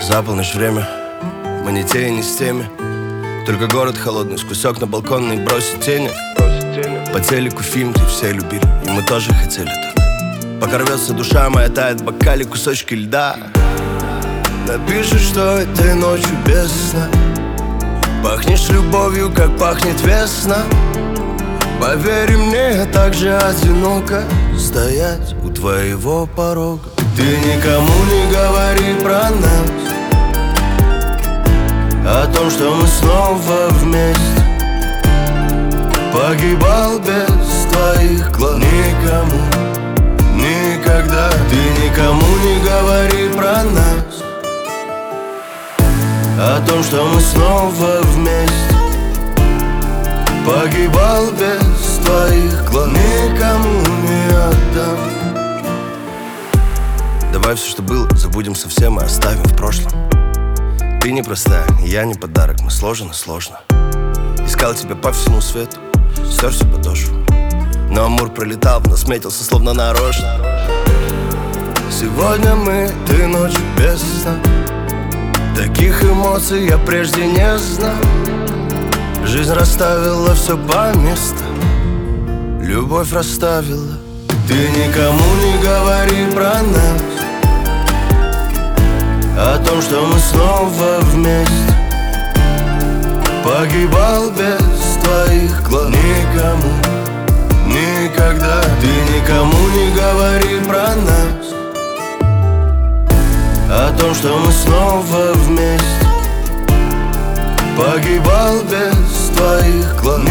За полночь время, мы не те и не с теми. Только город холодный, сквозь окна балконные бросит тени. По телеку фильм, где все любили, и мы тоже хотели так. Пока рвется душа моя, тает в бокале кусочки льда. Напишешь, что этой ночью без сна пахнешь любовью, как пахнет весна. Поверь мне, так же одиноко стоять у твоего порога. Ты никому не говори про нас, о том, что мы снова вместе. Погибал без твоих глаз. Никому, никогда. Ты никому не говори про нас, о том, что мы снова вместе. Погибал без твоих глаз. Никому не отдам. Давай все, что было, забудем совсем и оставим в прошлом. Ты непростая, я не подарок, мы сложно. Искал тебя по всему свету, стер всю подошву, но амур пролетал, в нас метился словно нарочно. Сегодня мы, ты ночью без сна. Таких эмоций я прежде не знал. Жизнь расставила все по местам, любовь расставила. Ты никому не говори про нас, о том, что мы снова вместе. Погибал без твоих глаз. Никому, никогда. Ты никому не говори про нас, о том, что мы снова вместе. Погибал без твоих глаз.